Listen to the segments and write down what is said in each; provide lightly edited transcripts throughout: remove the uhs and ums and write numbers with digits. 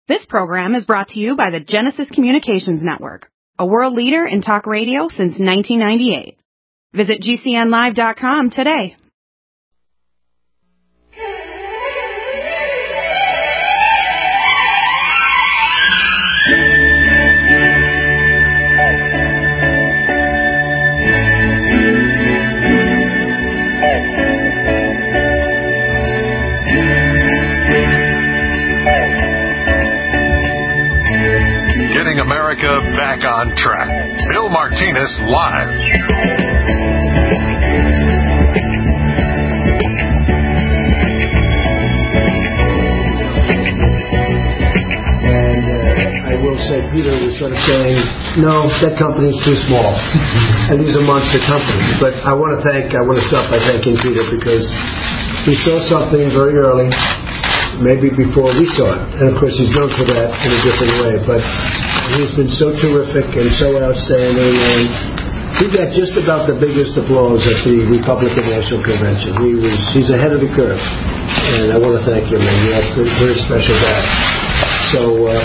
This program is brought to you by the Genesis Communications Network, a world leader in talk radio since 1998. Visit GCNlive.com today. America back on track. Bill Martinez live. And I will say, Peter was sort of saying, no, that company is too small. And these are monster companies. But I want to start by thanking Peter because he saw something very early, maybe before we saw it. And of course, he's known for that in a different way. But he's been so terrific and so outstanding, and he got just about the biggest applause at the Republican National Convention. He's ahead of the curve, and I want to thank him, and that's a very special guy. So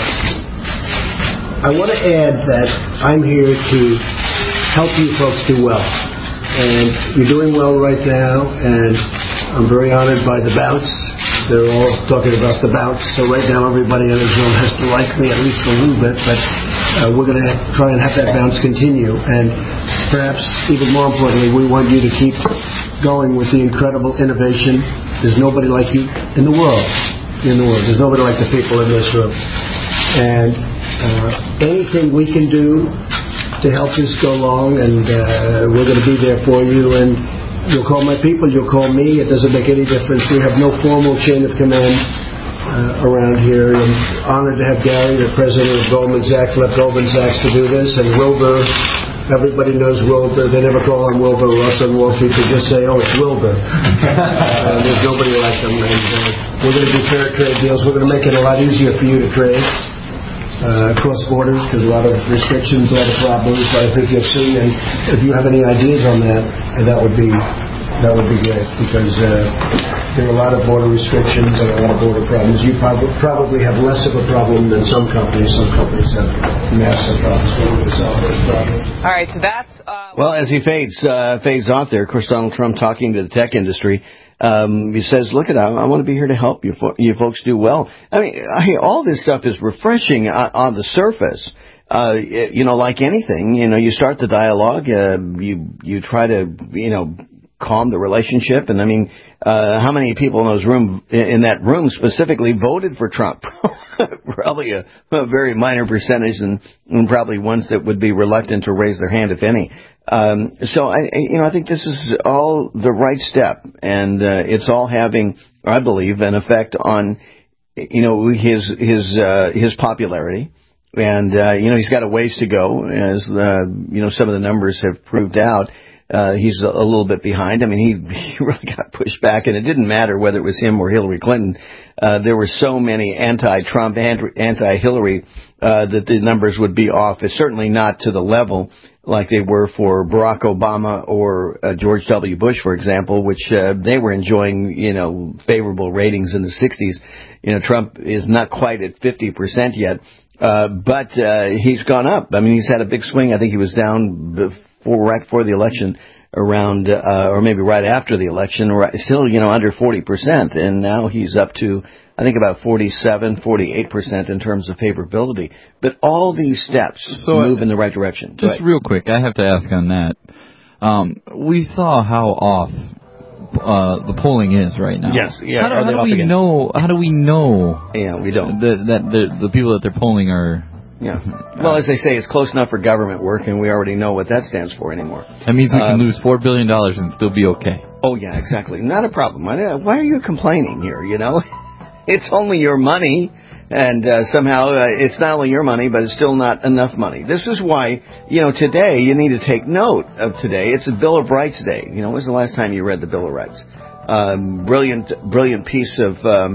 I want to add that I'm here to help you folks do well, and you're doing well right now, and I'm very honored by the bounce. They're all talking about the bounce, so right now everybody in this room has to like me at least a little bit, but we're going to try and have that bounce continue, and perhaps even more importantly, we want you to keep going with the incredible innovation. There's nobody like you in the world. There's nobody like the people in this room. And anything we can do to help this go along, and we're going to be there for you, and you'll call my people, you'll call me. It doesn't make any difference. We have no formal chain of command around here. I'm honored to have Gary, the president of Goldman Sachs, left Goldman Sachs to do this. And Wilbur, everybody knows Wilbur. They never call him Wilbur Ross on Wall Street. They just say, oh, it's Wilbur. There's nobody like him. And we're going to do fair trade deals. We're going to make it a lot easier for you to trade across borders, because a lot of restrictions, a lot of problems. But I think you'll see, and if you have any ideas on that, that would be great, because there are a lot of border restrictions and a lot of border problems. You probably have less of a problem than some companies. Some companies have massive problems. We're going to solve those problems. All right, so that's well, as he fades off there. Of course, Donald Trump talking to the tech industry. He says, look at that, I want to be here to help you folks do well. I mean, all this stuff is refreshing on the surface. Like anything, you start the dialogue, you try to, calm the relationship. And I mean, how many people in that room specifically voted for Trump? Probably a very minor percentage, and probably ones that would be reluctant to raise their hand, if any. So I think this is all the right step, and it's all having, I believe, an effect on, his popularity. And, he's got a ways to go, as, some of the numbers have proved out. He's a little bit behind. I mean, he really got pushed back, and it didn't matter whether it was him or Hillary Clinton. There were so many anti-Trump, anti-Hillary, that the numbers would be off. It's certainly not to the level like they were for Barack Obama or George W. Bush, for example, which they were enjoying, favorable ratings in the 60s. Trump is not quite at 50% yet, but he's gone up. I mean, he's had a big swing. I think he was down right before the election, around, or maybe right after the election, still, under 40%. And now he's up to, I think, about 48% in terms of favorability. But all these steps move in the right direction. Just real quick, I have to ask on that. We saw how off the polling is right now. Yes, yeah. How do we know? How do we know? Yeah, we don't. That the people that they're polling are. Yeah. Well, as they say, it's close enough for government work, and we already know what that stands for anymore. That means we can lose $4 billion and still be okay. Oh, yeah, exactly. Not a problem. Why are you complaining here, It's only your money, and somehow it's not only your money, but it's still not enough money. This is why, today you need to take note of today. It's a Bill of Rights Day. When was the last time you read the Bill of Rights? Brilliant piece of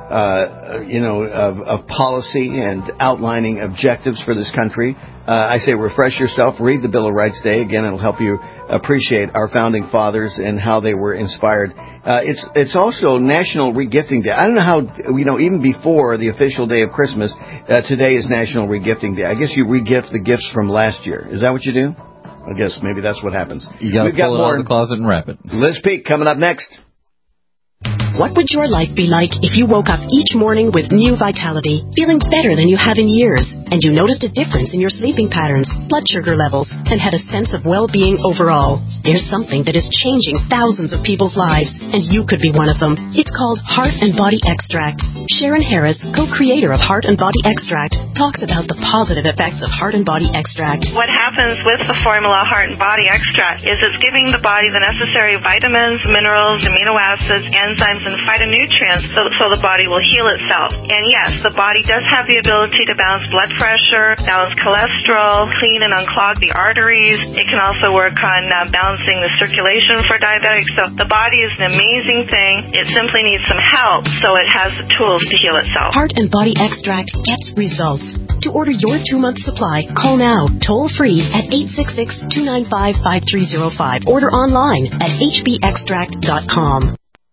of policy and outlining objectives for this country. I say refresh yourself, read the Bill of Rights Day. Again, it'll help you appreciate our founding fathers and how they were inspired. It's also National Regifting Day. I don't know how, even before the official day of Christmas, today is National Regifting Day. I guess you regift the gifts from last year. Is that what you do? I guess maybe that's what happens. You got to pull it out of the closet and wrap it. Liz Peek coming up next. What would your life be like if you woke up each morning with new vitality, feeling better than you have in years, and you noticed a difference in your sleeping patterns, blood sugar levels, and had a sense of well-being overall? There's something that is changing thousands of people's lives, and you could be one of them. It's called Heart and Body Extract. Sharon Harris, co-creator of Heart and Body Extract, talks about the positive effects of Heart and Body Extract. What happens with the formula Heart and Body Extract is it's giving the body the necessary vitamins, minerals, amino acids, enzymes, and phytonutrients so the body will heal itself. And yes, the body does have the ability to balance blood pressure, balance cholesterol, clean and unclog the arteries. It can also work on balancing the circulation for diabetics. So the body is an amazing thing. It simply needs some help so it has the tools to heal itself. Heart and Body Extract gets results. To order your 2-month supply, call now, toll-free at 866-295-5305. Order online at hbextract.com.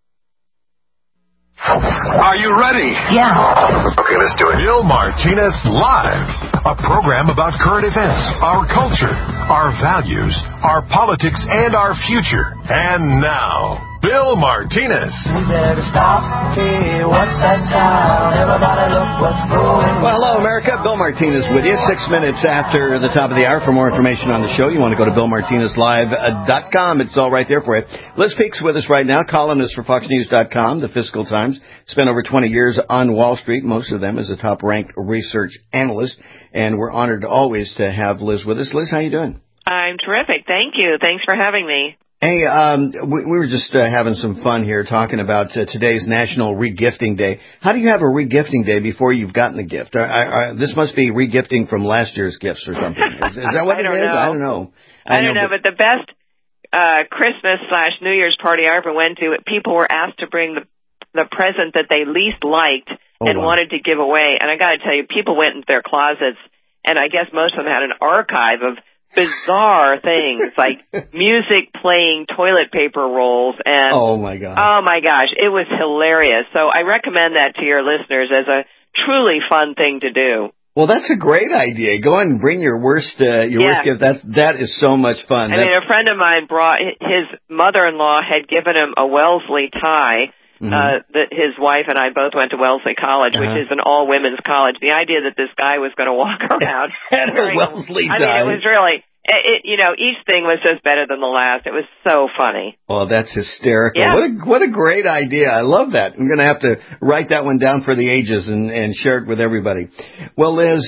Are you ready? Yeah. Okay, let's do it. Bill Martinez Live, a program about current events, our culture, our values, our politics, and our future. And now, Bill Martinez. You better stop. Hey, what's that sound? Everybody look what's going on. Well, hello, America. Bill Martinez with you. 6 minutes after the top of the hour. For more information on the show, you want to go to BillMartinezLive.com. It's all right there for you. Liz Peek's with us right now, columnist for FoxNews.com, the Fiscal Times. Spent over 20 years on Wall Street, most of them as a top-ranked research analyst. And we're honored always to have Liz with us. Liz, how you doing? I'm terrific. Thank you. Thanks for having me. Hey, we were just having some fun here talking about today's National Regifting Day. How do you have a regifting day before you've gotten the gift? This must be regifting from last year's gifts or something. Is that what it is? I don't know. I don't know, but the best Christmas/New Year's party I ever went to, people were asked to bring the present that they least liked and wanted to give away. And I got to tell you, people went into their closets, and I guess most of them had an archive of bizarre things like music playing toilet paper rolls and oh my gosh, it was hilarious. So I recommend that to your listeners as a truly fun thing to do. Well, that's a great idea. Go ahead and bring your worst gift. That is so much fun. I mean, a friend of mine brought his mother-in-law had given him a Wellesley tie. His wife and I both went to Wellesley College, which is an all-women's college. The idea that this guy was going to walk around and a Wellesley tie. I mean, it was really, each thing was just better than the last. It was so funny. Oh, that's hysterical. Yeah. What a great idea. I love that. I'm going to have to write that one down for the ages and share it with everybody. Well, Liz,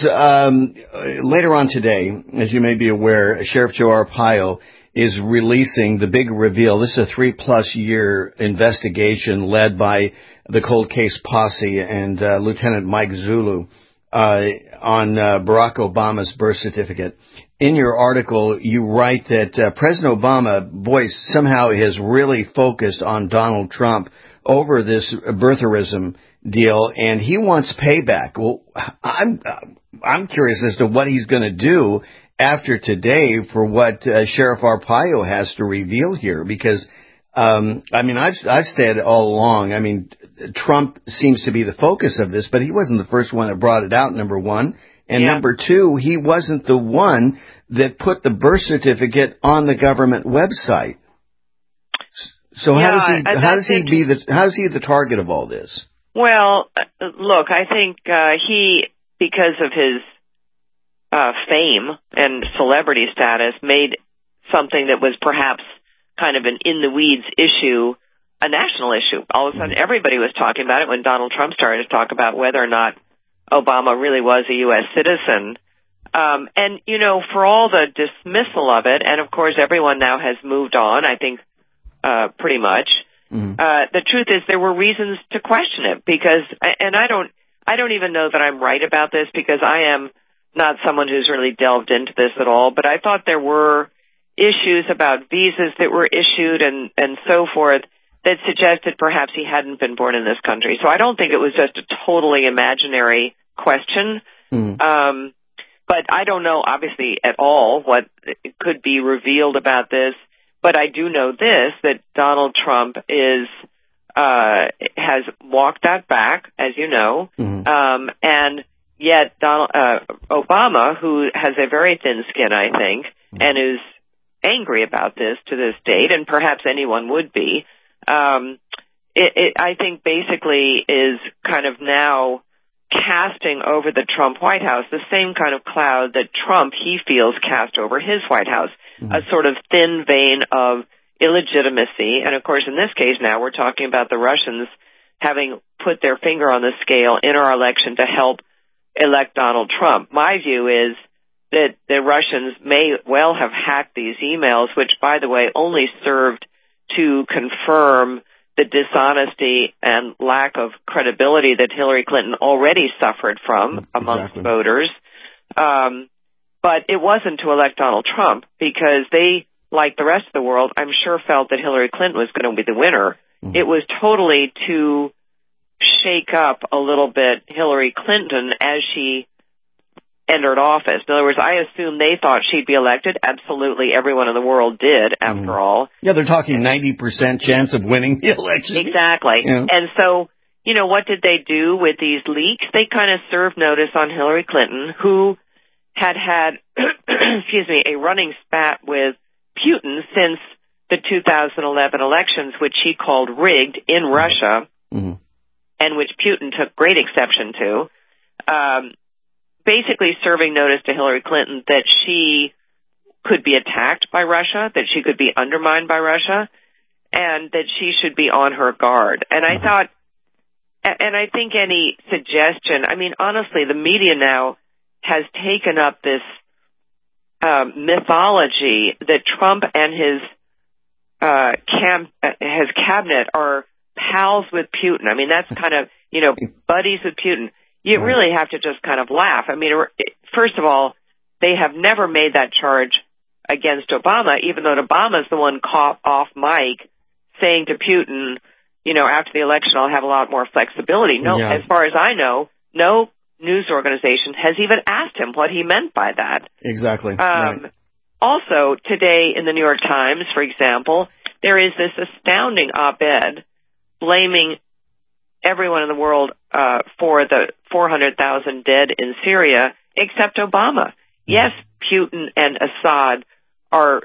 later on today, as you may be aware, Sheriff Joe Arpaio is releasing the big reveal. This is a 3+ year investigation led by the Cold Case Posse and Lieutenant Mike Zulu on Barack Obama's birth certificate. In your article, you write that President Obama, somehow has really focused on Donald Trump over this birtherism deal, and he wants payback. Well, I'm curious as to what he's going to do after today for what Sheriff Arpaio has to reveal here, because I've said all along, Trump seems to be the focus of this, but he wasn't the first one that brought it out, number one. And number two, he wasn't the one that put the birth certificate on the government website. So how is he the target of all this? Well, look, I think he, because of his fame and celebrity status, made something that was perhaps kind of an in-the-weeds issue a national issue. All of a sudden, everybody was talking about it when Donald Trump started to talk about whether or not Obama really was a U.S. citizen. And, for all the dismissal of it, and of course everyone now has moved on, I think, pretty much, the truth is there were reasons to question it because, and I don't even know that I'm right about this because I am not someone who's really delved into this at all, but I thought there were issues about visas that were issued and so forth that suggested perhaps he hadn't been born in this country. So I don't think it was just a totally imaginary question. But I don't know, obviously, at all what could be revealed about this. But I do know this, that Donald Trump has walked that back, as you know, and yet Obama, who has a very thin skin, I think, and is angry about this to this date, and perhaps anyone would be, I think basically is kind of now casting over the Trump White House the same kind of cloud that Trump, he feels, cast over his White House, a sort of thin vein of illegitimacy. And, of course, in this case now we're talking about the Russians having put their finger on the scale in our election to help elect Donald Trump. My view is that the Russians may well have hacked these emails, which, by the way, only served to confirm the dishonesty and lack of credibility that Hillary Clinton already suffered from amongst voters. But it wasn't to elect Donald Trump, because they, like the rest of the world, I'm sure felt that Hillary Clinton was going to be the winner. It was totally to shake up a little bit Hillary Clinton as she entered office. In other words, I assume they thought she'd be elected. Absolutely everyone in the world did, after all. Yeah, they're talking 90% chance of winning the election. Exactly. Yeah. And so, you know, what did they do with these leaks? They kind of served notice on Hillary Clinton, who had excuse me, a running spat with Putin since the 2011 elections, which she called rigged in Russia, and which Putin took great exception to. Basically serving notice to Hillary Clinton that she could be attacked by Russia, that she could be undermined by Russia, and that she should be on her guard. And I thought, and I think any suggestion, I mean, honestly, the media now has taken up this mythology that Trump and his cabinet are pals with Putin. I mean, that's kind of, you know, buddies with Putin. You really have to just kind of laugh. I mean, first of all, they have never made that charge against Obama, even though Obama's the one caught off mic saying to Putin, you know, after the election, I'll have a lot more flexibility. No, as far as I know, no news organization has even asked him what he meant by that. Exactly. Also, today in the New York Times, for example, there is this astounding op-ed blaming everyone in the world for the 400,000 dead in Syria, except Obama. Yes, Putin and Assad are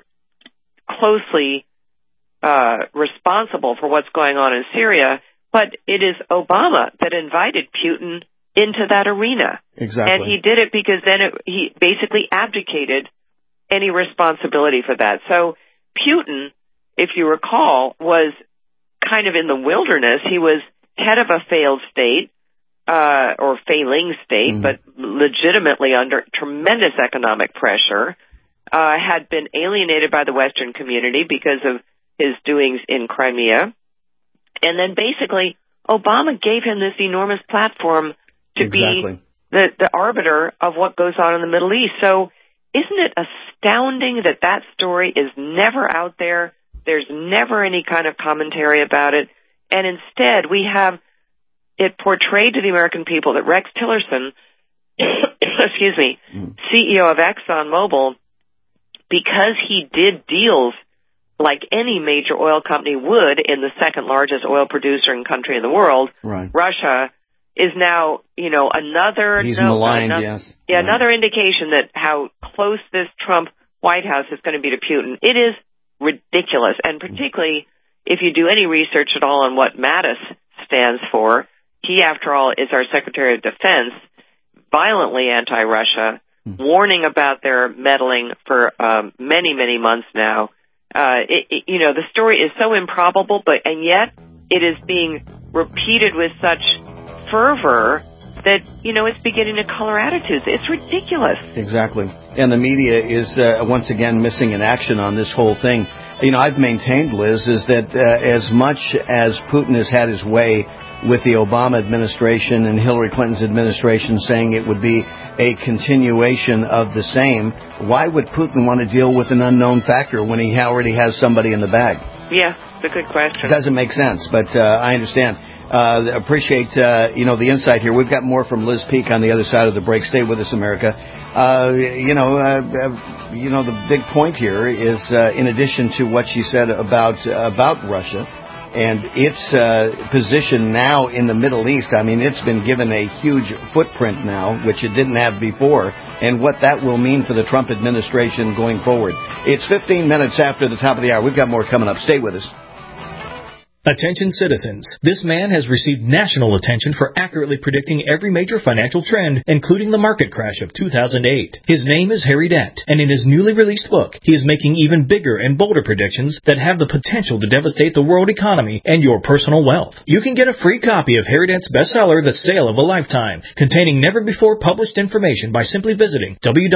closely responsible for what's going on in Syria, but it is Obama that invited Putin into that arena. Exactly. And he did it because then he basically abdicated any responsibility for that. So Putin, if you recall, was kind of in the wilderness. He was head of a failed state, or failing state, but legitimately under tremendous economic pressure, had been alienated by the Western community because of his doings in Crimea. And then basically Obama gave him this enormous platform to be the arbiter of what goes on in the Middle East. So isn't it astounding that that story is never out there? There's never any kind of commentary about it. And instead, we have it portrayed to the American people that Rex Tillerson, excuse me, CEO of ExxonMobil, because he did deals like any major oil company would in the second largest oil producing country in the world, Russia, is now, you know, another another indication that how close this Trump White House is going to be to Putin. It is ridiculous, and particularly if you do any research at all on what Mattis stands for. He, after all, is our Secretary of Defense, violently anti-Russia, warning about their meddling for many, many months now. You know, the story is so improbable, and yet it is being repeated with such fervor that, you know, it's beginning to color attitudes. It's ridiculous. Exactly. And the media is, once again, missing in action on this whole thing. You know, I've maintained, Liz, is that as much as Putin has had his way with the Obama administration and Hillary Clinton's administration saying it would be a continuation of the same, why would Putin want to deal with an unknown factor when he already has somebody in the bag? Yeah, it's a good question. It doesn't make sense, but I understand. Appreciate the insight here. We've got more from Liz Peek on the other side of the break. Stay with us, America. The big point here is, in addition to what she said about Russia and its position now in the Middle East, I mean, it's been given a huge footprint now, which it didn't have before, and what that will mean for the Trump administration going forward. It's 15 minutes after the top of the hour. We've got more coming up. Stay with us. Attention citizens. This man has received national attention for accurately predicting every major financial trend, including the market crash of 2008. His name is Harry Dent, and in his newly released book, he is making even bigger and bolder predictions that have the potential to devastate the world economy and your personal wealth. You can get a free copy of Harry Dent's bestseller, The Sale of a Lifetime, containing never-before-published information by simply visiting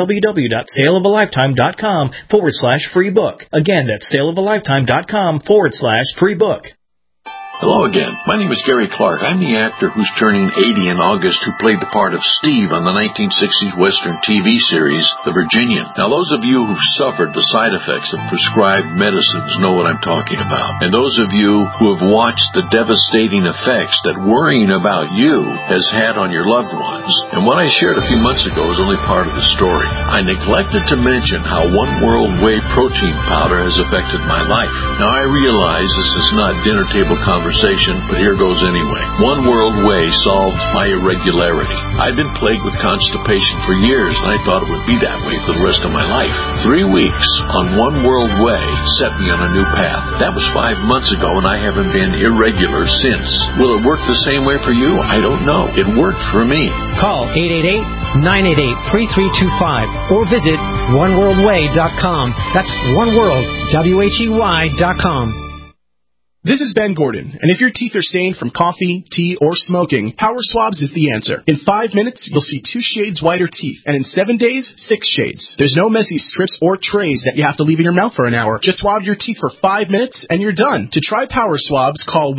www.saleofalifetime.com/free book. Again, that's saleofalifetime.com/free book. Hello again. My name is Gary Clark. I'm the actor who's turning 80 in August who played the part of Steve on the 1960s Western TV series, The Virginian. Now, those of you who've suffered the side effects of prescribed medicines know what I'm talking about. And those of you who have watched the devastating effects that worrying about you has had on your loved ones. And what I shared a few months ago is only part of the story. I neglected to mention how One World Whey protein powder has affected my life. Now, I realize this is not dinner table conversation, but here goes anyway. One World Whey solved my irregularity. I've been plagued with constipation for years, and I thought it would be that way for the rest of my life. 3 weeks on One World Whey set me on a new path. That was 5 months ago, and I haven't been irregular since. Will it work the same way for you? I don't know. It worked for me. Call 888-988-3325 or visit oneworldwhey.com. That's oneworld, WHEY.com. This is Ben Gordon, and if your teeth are stained from coffee, tea, or smoking, Power Swabs is the answer. In 5 minutes, you'll see 2 shades whiter teeth, and in 7 days, 6 shades. There's no messy strips or trays that you have to leave in your mouth for an hour. Just swab your teeth for 5 minutes, and you're done. To try Power Swabs, call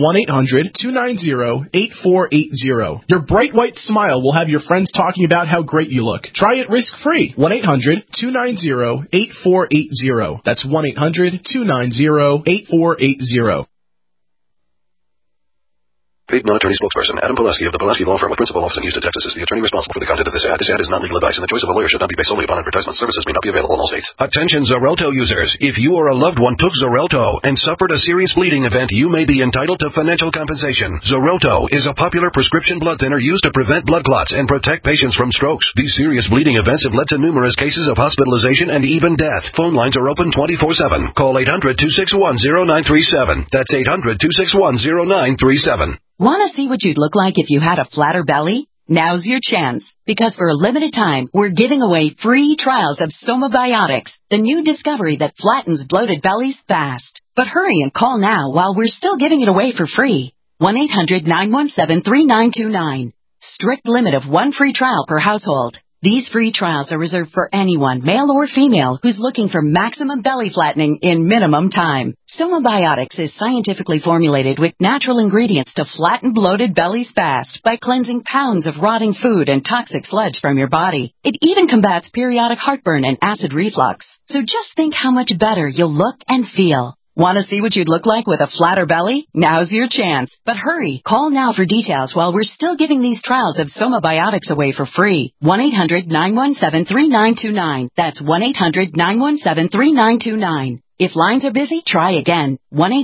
1-800-290-8480. Your bright white smile will have your friends talking about how great you look. Try it risk-free. 1-800-290-8480. That's 1-800-290-8480. Paid non-attorney spokesperson Adam Pulaski of the Pulaski Law Firm with principal office in Houston, Texas is the attorney responsible for the content of this ad. This ad is not legal advice, and the choice of a lawyer should not be based solely upon advertisement. Services may not be available in all states. Attention Xarelto users. If you or a loved one took Xarelto and suffered a serious bleeding event, you may be entitled to financial compensation. Xarelto is a popular prescription blood thinner used to prevent blood clots and protect patients from strokes. These serious bleeding events have led to numerous cases of hospitalization and even death. Phone lines are open 24/7. Call 800-261-0937. That's 800-261-0937. Want to see what you'd look like if you had a flatter belly? Now's your chance, because for a limited time, we're giving away free trials of Somabiotics, the new discovery that flattens bloated bellies fast. But hurry and call now while we're still giving it away for free. 1-800-917-3929. Strict limit of 1 free trial per household. These free trials are reserved for anyone, male or female, who's looking for maximum belly flattening in minimum time. Somabiotics is scientifically formulated with natural ingredients to flatten bloated bellies fast by cleansing pounds of rotting food and toxic sludge from your body. It even combats periodic heartburn and acid reflux. So just think how much better you'll look and feel. Want to see what you'd look like with a flatter belly? Now's your chance. But hurry, call now for details while we're still giving these trials of Somabiotics away for free. 1-800-917-3929. That's 1-800-917-3929. If lines are busy, try again.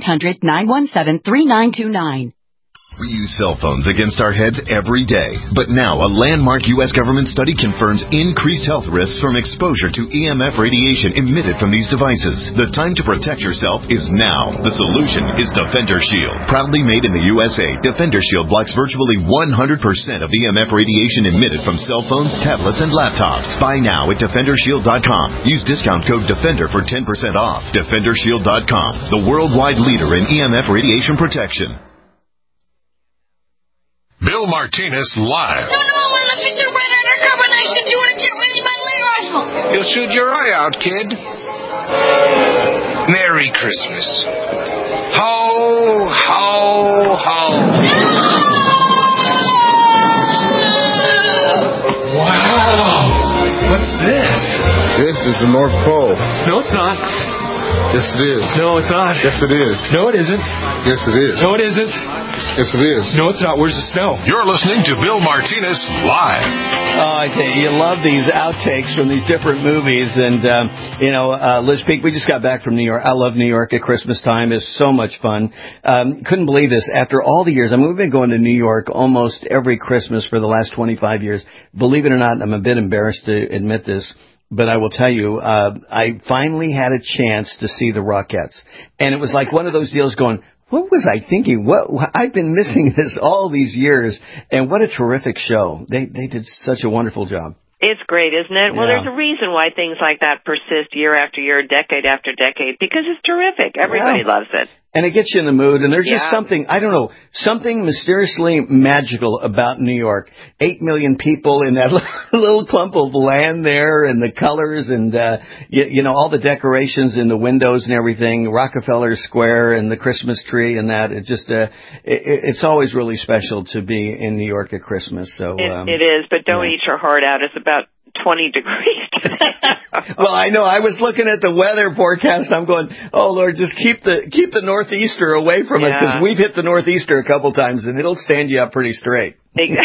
1-800-917-3929. We use cell phones against our heads every day. But now, a landmark U.S. government study confirms increased health risks from exposure to EMF radiation emitted from these devices. The time to protect yourself is now. The solution is Defender Shield. Proudly made in the USA, Defender Shield blocks virtually 100% of EMF radiation emitted from cell phones, tablets, and laptops. Buy now at DefenderShield.com. Use discount code DEFENDER for 10% off. DefenderShield.com, the worldwide leader in EMF radiation protection. Bill Martinez live. No, I'm an officer right undercover and I should do it with my leg rifle. You'll shoot your eye out, kid. Merry Christmas. Ho, ho, ho. Wow. What's this? This is the North Pole. No, it's not. Yes, it is. No, it's not. Yes, it is. No, it isn't. Yes, it is. No, it isn't. Yes, it is. No, it's not. Where's the snow? You're listening to Bill Martinez Live. Oh, I tell you love these outtakes from these different movies. And, Liz Peek, we just got back from New York. I love New York at Christmas time. It's so much fun. Couldn't believe this. After all the years, we've been going to New York almost every Christmas for the last 25 years. Believe it or not, I'm a bit embarrassed to admit this, but I will tell you, I finally had a chance to see the Rockettes. And it was like one of those deals going, what was I thinking? I've been missing this all these years, and what a terrific show. They did such a wonderful job. It's great, isn't it? Yeah. Well, there's a reason why things like that persist year after year, decade after decade, because it's terrific. Everybody loves it. And it gets you in the mood, and there's just Yeah. something, I don't know, something mysteriously magical about New York. 8 million people in that little clump of land there, and the colors, and, all the decorations in the windows and everything, Rockefeller Square and the Christmas tree and that. It just, it's always really special to be in New York at Christmas. So It is, but don't eat your heart out. It's about 20 degrees today. Well, I know. I was looking at the weather forecast. I'm going, oh, Lord, just keep the northeaster away from us, because we've hit the northeaster a couple times, and it'll stand you up pretty straight.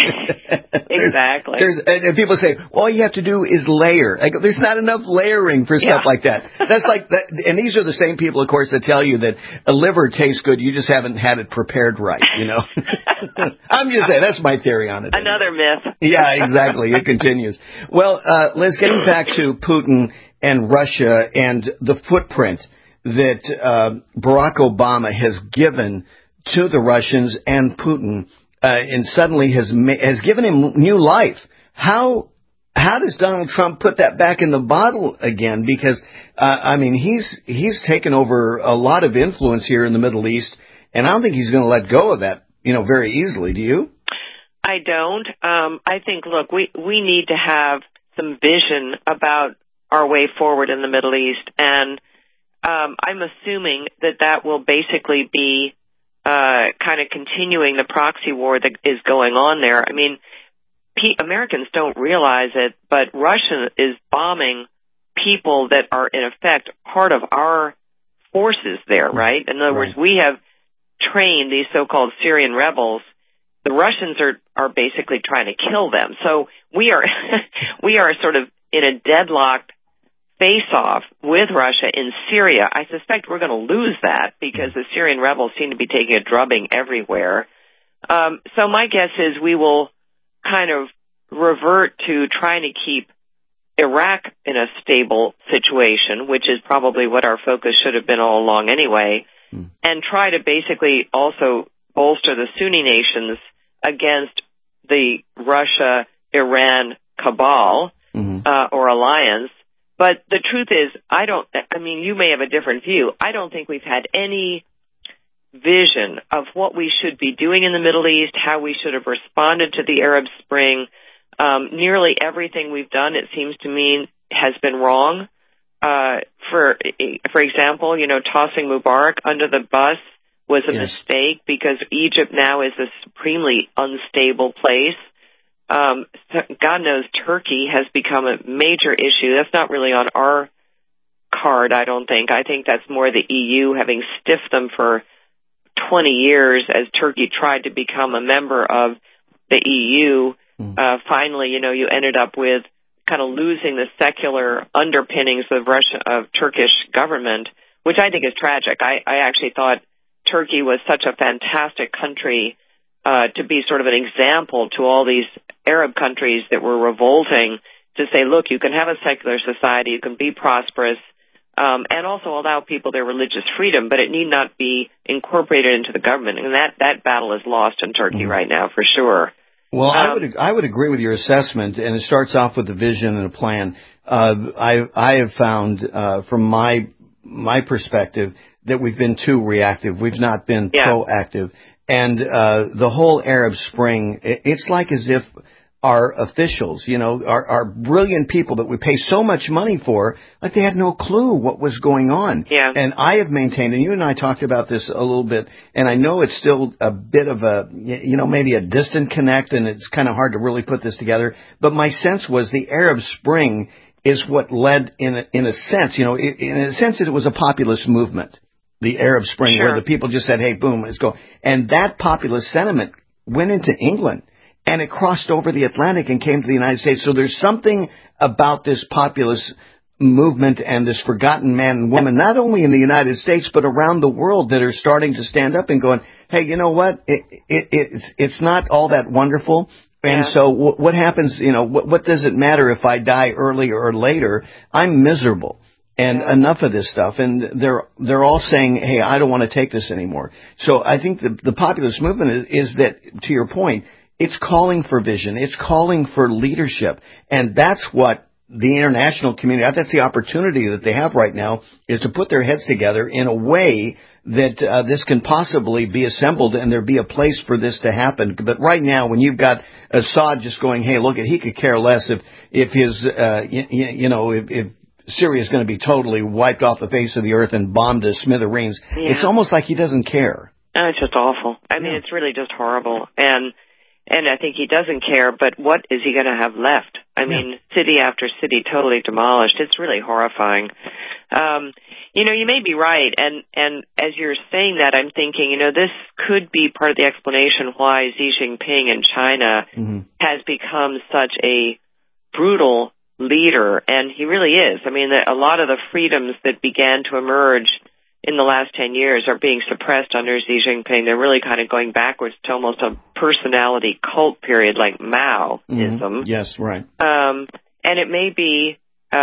Exactly. And people say, all you have to do is layer. I go, there's not enough layering for stuff like that. That's like that. And these are the same people, of course, that tell you that a liver tastes good. You just haven't had it prepared right, I'm just saying, that's my theory on it. Another myth. Yeah, exactly. It continues. Well, Liz, getting back to Putin and Russia and the footprint that Barack Obama has given to the Russians and Putin, and suddenly has given him new life. How does Donald Trump put that back in the bottle again? Because he's taken over a lot of influence here in the Middle East, and I don't think he's going to let go of that, very easily. Do you? I don't. I think, look, we need to have some vision about our way forward in the Middle East, and I'm assuming that will basically be kind of continuing the proxy war that is going on there. I mean, Americans don't realize it, but Russia is bombing people that are, in effect, part of our forces there, right? In other words, we have trained these so-called Syrian rebels. The Russians are basically trying to kill them. So we are sort of in a deadlocked face-off with Russia in Syria. I suspect we're going to lose that because the Syrian rebels seem to be taking a drubbing everywhere. So my guess is we will kind of revert to trying to keep Iraq in a stable situation, which is probably what our focus should have been all along anyway, and try to basically also bolster the Sunni nations against the Russia-Iran cabal or alliance. But the truth is, you may have a different view. I don't think we've had any vision of what we should be doing in the Middle East, how we should have responded to the Arab Spring. Nearly everything we've done, it seems to me, has been wrong. For example, tossing Mubarak under the bus was a mistake because Egypt now is a supremely unstable place. God knows Turkey has become a major issue. That's not really on our card, I don't think. I think that's more the EU having stiffed them for 20 years as Turkey tried to become a member of the EU. Finally, you ended up with kind of losing the secular underpinnings of Turkish government, which I think is tragic. I actually thought Turkey was such a fantastic country to be sort of an example to all these Arab countries that were revolting to say, look, you can have a secular society, you can be prosperous, and also allow people their religious freedom, but it need not be incorporated into the government. And that battle is lost in Turkey right now, for sure. Well, I would agree with your assessment, and it starts off with a vision and a plan. I have found, from my perspective, that we've been too reactive. We've not been proactive. And the whole Arab Spring, it's like as if our officials, our brilliant people that we pay so much money for, like they had no clue what was going on. Yeah. And I have maintained, and you and I talked about this a little bit, and I know it's still a bit of a, maybe a distant connect, and it's kind of hard to really put this together. But my sense was the Arab Spring is what led, in a sense, it was a populist movement, the Arab Spring, where the people just said, hey, boom, let's go. And that populist sentiment went into England, and it crossed over the Atlantic and came to the United States. So there's something about this populist movement and this forgotten man and woman, not only in the United States, but around the world, that are starting to stand up and going, hey, you know what? It's not all that wonderful. And so what happens, what does it matter if I die early or later? I'm miserable. And enough of this stuff. And they're all saying, hey, I don't want to take this anymore. So I think the populist movement is that, to your point, it's calling for vision. It's calling for leadership. And that's what the international community, that's the opportunity that they have right now, is to put their heads together in a way that this can possibly be assembled and there be a place for this to happen. But right now, when you've got Assad just going, hey, look, he could care less if his, if Syria is going to be totally wiped off the face of the earth and bombed to smithereens. Yeah. It's almost like he doesn't care. It's just awful. I mean, it's really just horrible. And I think he doesn't care, but what is he going to have left? I mean, city after city totally demolished. It's really horrifying. You may be right. And as you're saying that, I'm thinking, this could be part of the explanation why Xi Jinping in China has become such a brutal leader. And he really is. I mean, a lot of the freedoms that began to emerge in the last 10 years are being suppressed under Xi Jinping. They're really kind of going backwards to almost a personality cult period like Maoism. Yes, right. And it may be,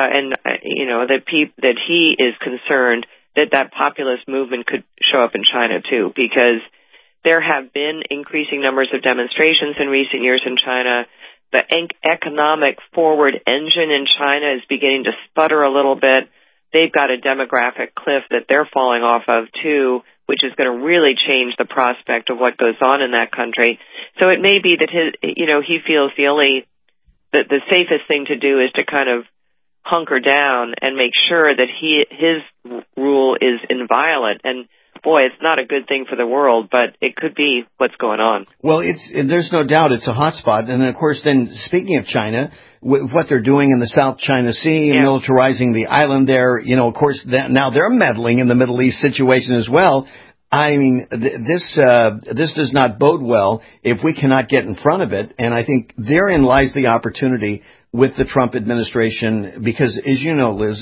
that he is concerned that populist movement could show up in China too, because there have been increasing numbers of demonstrations in recent years in China. The economic forward engine in China is beginning to sputter a little bit. They've got a demographic cliff that they're falling off of too, which is going to really change the prospect of what goes on in that country. So it may be that he feels the safest thing to do is to kind of hunker down and make sure that his rule is inviolate. And boy, it's not a good thing for the world, but it could be what's going on. Well, there's no doubt it's a hot spot. And of course, then speaking of China, what they're doing in the South China Sea, militarizing the island there, of course, now they're meddling in the Middle East situation as well. I mean, this does not bode well if we cannot get in front of it. And I think therein lies the opportunity with the Trump administration, because as you know, Liz,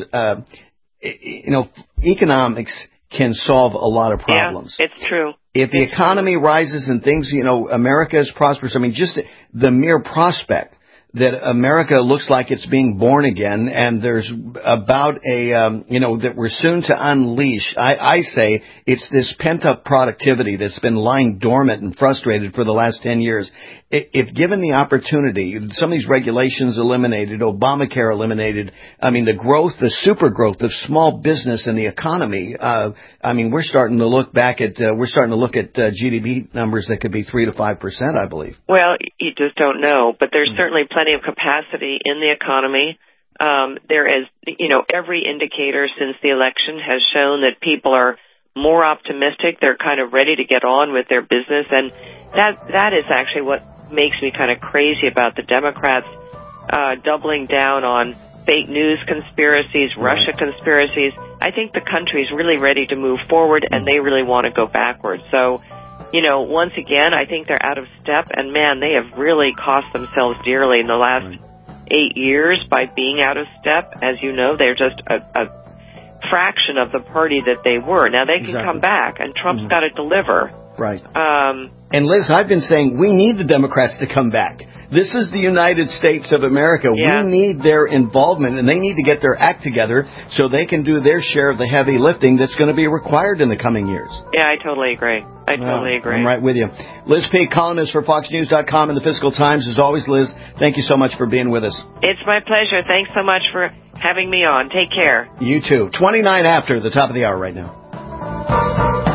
economics can solve a lot of problems. Yeah, it's true. If the economy rises and things, America is prosperous, I mean, just the mere prospect that America looks like it's being born again, and there's about that we're soon to unleash. I say it's this pent-up productivity that's been lying dormant and frustrated for the last 10 years. If given the opportunity, some of these regulations eliminated, Obamacare eliminated, I mean, the super growth of small business and the economy, we're starting to look at GDP numbers that could be 3 to 5%, I believe. Well, you just don't know, but there's certainly plenty of capacity in the economy. There is, every indicator since the election has shown that people are more optimistic. They're kind of ready to get on with their business, and that is actually what makes me kind of crazy about the Democrats doubling down on fake news conspiracies, Russia conspiracies. I think the country's really ready to move forward, and they really want to go backwards. So, once again, I think they're out of step, and man, they have really cost themselves dearly in the last 8 years by being out of step. As you know, they're just a fraction of the party that they were. Now they can come back, and Trump's got to deliver. Right. And Liz, I've been saying we need the Democrats to come back. This is the United States of America. Yeah. We need their involvement, and they need to get their act together so they can do their share of the heavy lifting that's going to be required in the coming years. Yeah, I totally agree. I totally agree. I'm right with you. Liz Peek, columnist for FoxNews.com and the Fiscal Times. As always, Liz, thank you so much for being with us. It's my pleasure. Thanks so much for having me on. Take care. You too. 29 after the top of the hour right now.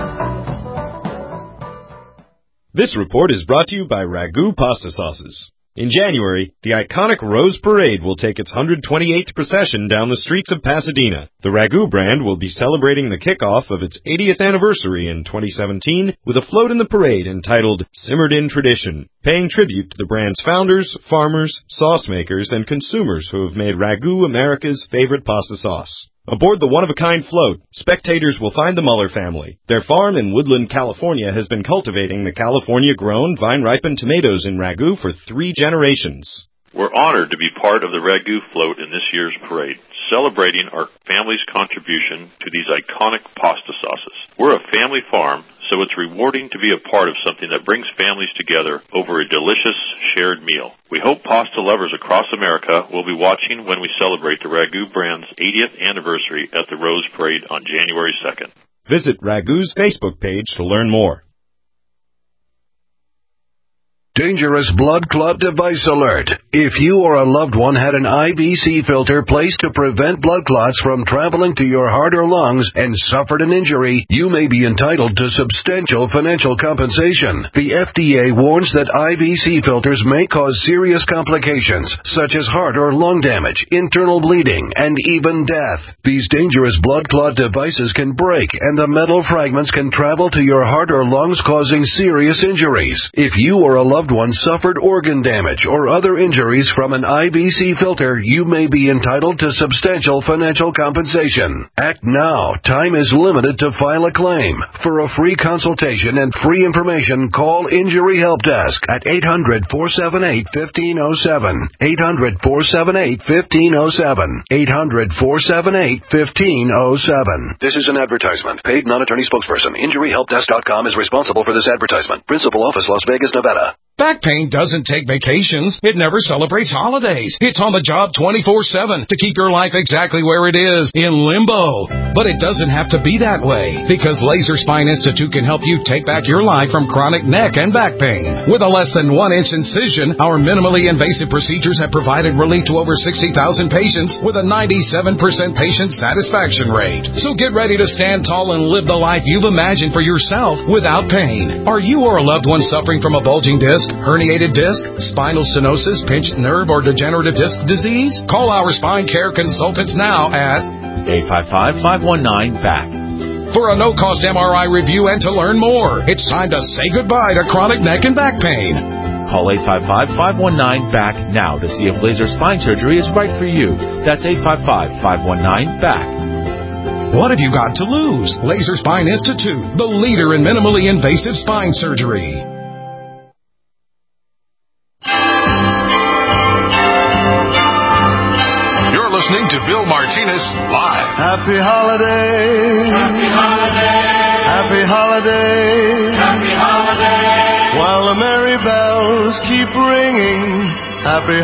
This report is brought to you by Ragu Pasta Sauces. In January, the iconic Rose Parade will take its 128th procession down the streets of Pasadena. The Ragu brand will be celebrating the kickoff of its 80th anniversary in 2017 with a float in the parade entitled Simmered in Tradition, paying tribute to the brand's founders, farmers, sauce makers, and consumers who have made Ragu America's favorite pasta sauce. Aboard the one-of-a-kind float, spectators will find the Muller family. Their farm in Woodland, California has been cultivating the California-grown, vine-ripened tomatoes in Ragu for 3 generations. We're honored to be part of the Ragu float in this year's parade, celebrating our family's contribution to these iconic pasta sauces. We're a family farm, so it's rewarding to be a part of something that brings families together over a delicious shared meal. We hope pasta lovers across America will be watching when we celebrate the Ragu brand's 80th anniversary at the Rose Parade on January 2nd. Visit Ragu's Facebook page to learn more. Dangerous blood clot device alert. If you or a loved one had an IBC filter placed to prevent blood clots from traveling to your heart or lungs and suffered an injury, you may be entitled to substantial financial compensation. The FDA warns that IBC filters may cause serious complications, such as heart or lung damage, internal bleeding, and even death. These dangerous blood clot devices can break, and the metal fragments can travel to your heart or lungs, causing serious injuries. If you or a loved one suffered organ damage or other injuries from an IBC filter, you may be entitled to substantial financial compensation. Act now. Time is limited to file a claim. For a free consultation and free information, call Injury Help Desk at 800-478-1507. 800-478-1507. 800-478-1507. This is an advertisement. Paid non-attorney spokesperson. InjuryHelpDesk.com is responsible for this advertisement. Principal office, Las Vegas, Nevada. Back pain doesn't take vacations. It never celebrates holidays. It's on the job 24/7 to keep your life exactly where it is, in limbo. But it doesn't have to be that way, because Laser Spine Institute can help you take back your life from chronic neck and back pain. With a less than 1-inch incision, our minimally invasive procedures have provided relief to over 60,000 patients with a 97% patient satisfaction rate. So get ready to stand tall and live the life you've imagined for yourself without pain. Are you or a loved one suffering from a bulging disc, herniated disc, spinal stenosis, pinched nerve, or degenerative disc disease? Call our spine care consultants now at 855-519-BACK. For a no-cost MRI review and to learn more. It's time to say goodbye to chronic neck and back pain. Call 855-519-BACK now to see if laser spine surgery is right for you. That's 855-519-BACK. What have you got to lose? Laser Spine Institute, the leader in minimally invasive spine surgery. Listening to Bill Martinez live. Happy holiday. Happy holiday. Happy holiday. Happy holiday. While the merry bells keep ringing. Happy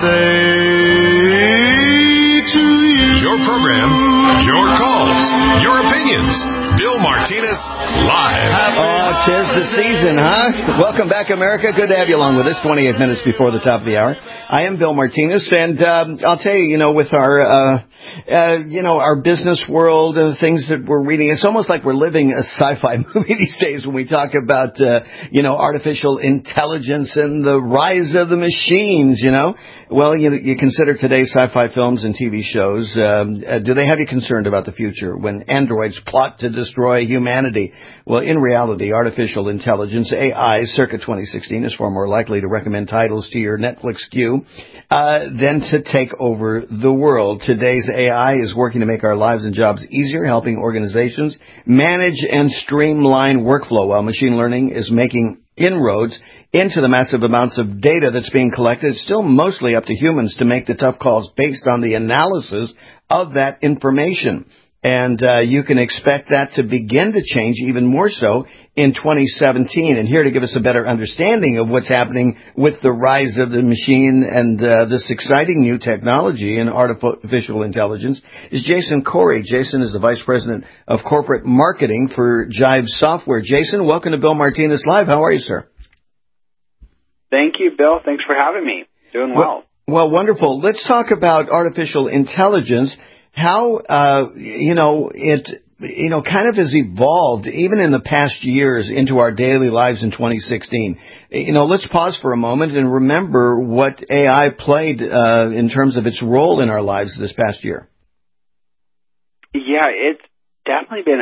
holiday to you. Your program, your calls, your opinions. Bill Martinez live. Oh, 'tis the season, huh? Welcome back, America. Good to have you along with us. 28 minutes before the top of the hour. I am Bill Martinez, and I'll tell you, with our our business world and the things that we're reading, it's almost like we're living a sci-fi movie these days when we talk about artificial intelligence and the rise of the machines. Well, you consider today's sci-fi films and TV shows. Do they have you concerned about the future when androids plot to destroy humanity? Well, in reality, artificial intelligence, AI, circa 2016, is far more likely to recommend titles to your Netflix queue than to take over the world. Today's AI is working to make our lives and jobs easier, helping organizations manage and streamline workflow, while machine learning is making inroads into the massive amounts of data that's being collected. It's still mostly up to humans to make the tough calls based on the analysis of that information. And you can expect that to begin to change even more so in 2017. And here to give us a better understanding of what's happening with the rise of the machine and this exciting new technology in artificial intelligence is Jason Corey. Jason is the Vice President of Corporate Marketing for Jive Software. Jason, welcome to Bill Martinez Live. How are you, sir? Thank you, Bill. Thanks for having me. Doing well. Well, wonderful. Let's talk about artificial intelligence. How, it kind of has evolved even in the past years into our daily lives in 2016. Let's pause for a moment and remember what AI played in terms of its role in our lives this past year. Yeah, it's definitely been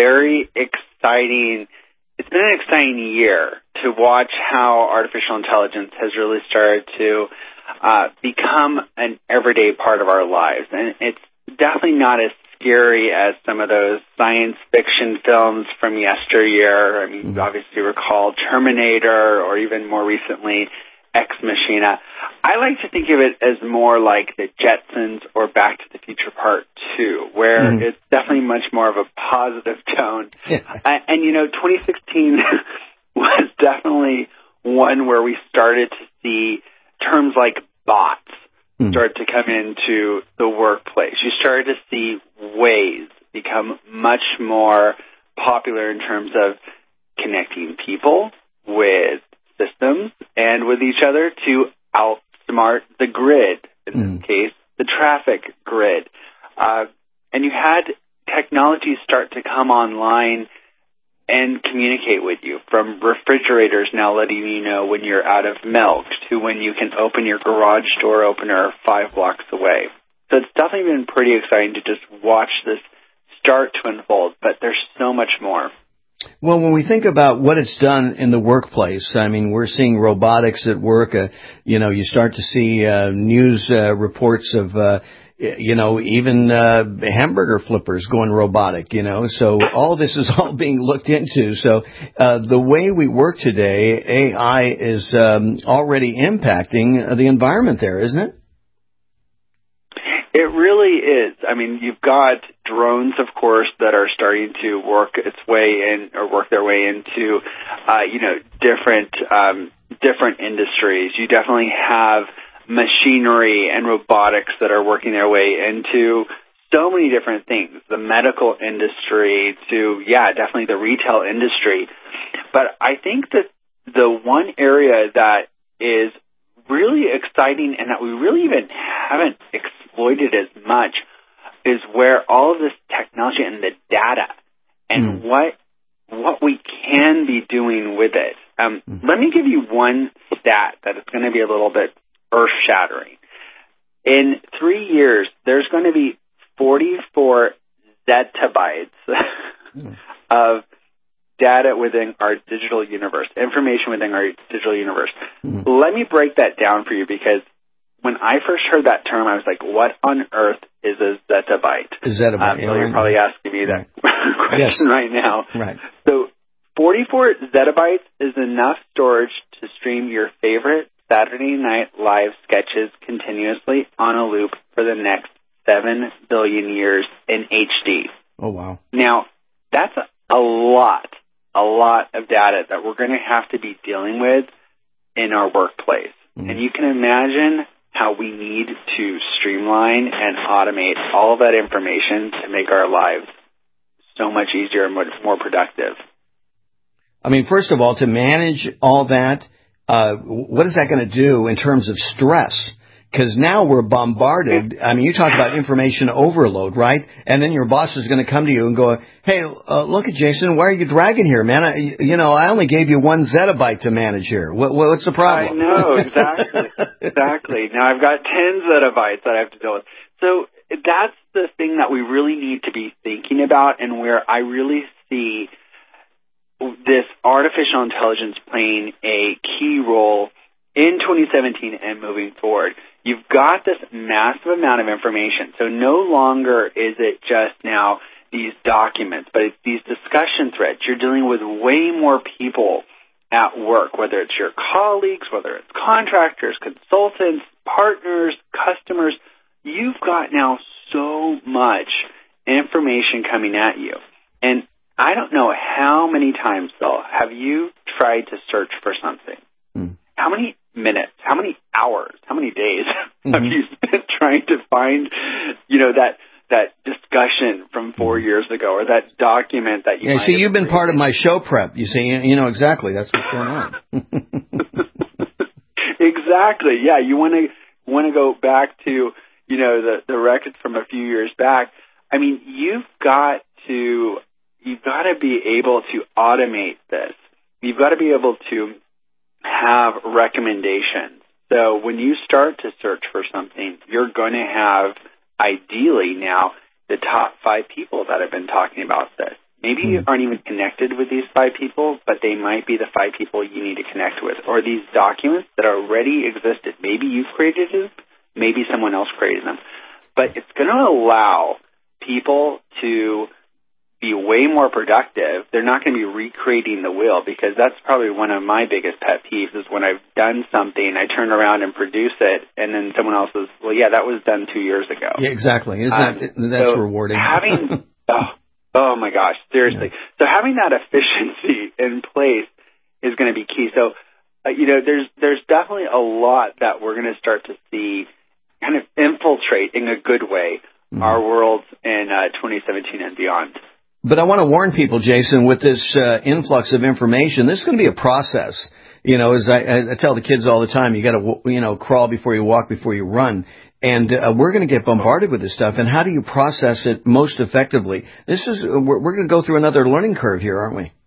it's been an exciting year to watch how artificial intelligence has really started to become an everyday part of our lives. And it's definitely not as scary as some of those science fiction films from yesteryear. I mean, you obviously recall Terminator, or even more recently, Ex Machina. I like to think of it as more like the Jetsons or Back to the Future Part 2, where it's definitely much more of a positive tone. And 2016 was definitely one where we started to see terms like bots start to come into the workplace. You started to see ways become much more popular in terms of connecting people with systems and with each other to outsmart the grid, in this case, the traffic grid. And you had technologies start to come online and communicate with you, from refrigerators now letting you know when you're out of milk to when you can open your garage door opener 5 blocks away. So it's definitely been pretty exciting to just watch this start to unfold, but there's so much more. Well, when we think about what it's done in the workplace, I mean, we're seeing robotics at work. You start to see news reports of even hamburger flippers going robotic, so all this is all being looked into. So the way we work today, AI is already impacting the environment there, isn't it? It really is. I mean, you've got drones, of course, that are starting to work their way into, different industries. You definitely have machinery and robotics that are working their way into so many different things, the medical industry to, definitely the retail industry. But I think that the one area that is really exciting and that we really even haven't exploited as much is where all of this technology and the data and what we can be doing with it. Let me give you one stat that is going to be a little bit earth-shattering. In 3 years, there's going to be 44 zettabytes of data within our digital universe, information within our digital universe. Let me break that down for you, because when I first heard that term, I was like, what on earth is a zettabyte? So you're probably asking me that question right now. Right. So 44 zettabytes is enough storage to stream your favorite Saturday Night Live sketches continuously on a loop for the next 7 billion years in HD. Oh, wow. Now, that's a lot of data that we're going to have to be dealing with in our workplace. And you can imagine how we need to streamline and automate all of that information to make our lives so much easier and more productive. I mean, first of all, to manage all that, what is that going to do in terms of stress? Because now we're bombarded. I mean, you talk about information overload, right? And then your boss is going to come to you and go, hey, look at Jason, why are you dragging here, man? I only gave you 1 zettabyte to manage here. What's the problem? I know, exactly. Now I've got 10 zettabytes that I have to deal with. So that's the thing that we really need to be thinking about, and where I really see this artificial intelligence playing a key role in 2017 and moving forward. You've got this massive amount of information. So no longer is it just now these documents, but it's these discussion threads. You're dealing with way more people at work, whether it's your colleagues, whether it's contractors, consultants, partners, customers. You've got now so much information coming at you. And I don't know how many times, Bill, have you tried to search for something? How many minutes, how many hours, how many days have you spent trying to find, that discussion from 4 years ago, or that document that you see, you've been part of my show prep. You see, you know exactly. That's what's going on. Exactly. Yeah, you want to go back to, the records from a few years back. I mean, you've got to be able to automate this. You've got to be able to have recommendations. So when you start to search for something, you're going to have, ideally now, the top 5 people that have been talking about this. Maybe you aren't even connected with these 5 people, but they might be the 5 people you need to connect with. Or these documents that already existed. Maybe you created them, maybe someone else created them. But it's going to allow people to be way more productive. They're not going to be recreating the wheel, because that's probably one of my biggest pet peeves is when I've done something, I turn around and produce it, and then someone else says, well, yeah, that was done 2 years ago. Yeah, exactly. That's rewarding. Having, oh my gosh, seriously. Yeah. So having that efficiency in place is going to be key. So, there's definitely a lot that we're going to start to see kind of infiltrate in a good way our world in 2017 and beyond. But I want to warn people, Jason, with this influx of information, this is going to be a process. As I tell the kids all the time, you got to, crawl before you walk, before you run. And we're going to get bombarded with this stuff. And how do you process it most effectively? We're going to go through another learning curve here, aren't we?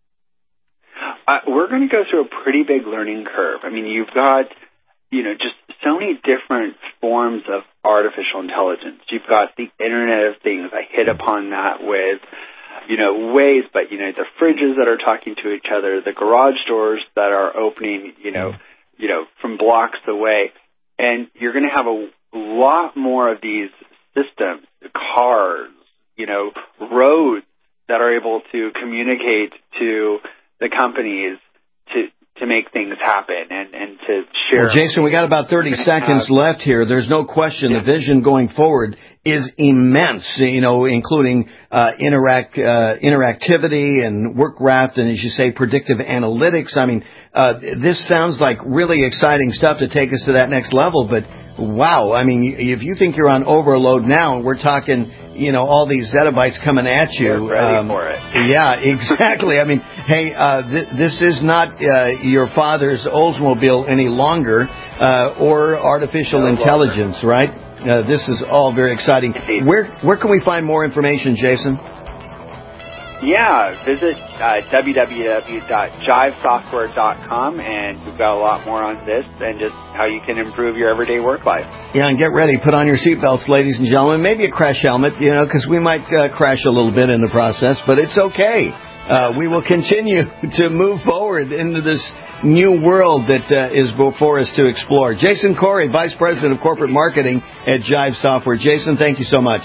We're going to go through a pretty big learning curve. I mean, you've got, just so many different forms of artificial intelligence. You've got the Internet of Things. I hit upon that with, ways, but, the fridges that are talking to each other, the garage doors that are opening, from blocks away. And you're going to have a lot more of these systems, cars, roads that are able to communicate to the companies to make things happen and to share. Well, Jason, we got about 30 seconds left here. There's no question the vision going forward is immense, including interactivity and work graph and, as you say, predictive analytics. I mean, this sounds like really exciting stuff to take us to that next level, but wow, I mean, if you think you're on overload now, we're talking, all these zettabytes coming at you. We're ready for it. Yeah, exactly. I mean, hey, this is not your father's Oldsmobile any longer, or artificial intelligence, right? This is all very exciting. Where can we find more information, Jason? Yeah, visit www.jivesoftware.com, and we've got a lot more on this and just how you can improve your everyday work life. Yeah, and get ready. Put on your seatbelts, ladies and gentlemen. Maybe a crash helmet, because we might crash a little bit in the process, but it's okay. We will continue to move forward into this new world that is before us to explore. Jason Corey, Vice President of Corporate Marketing at Jive Software. Jason, thank you so much.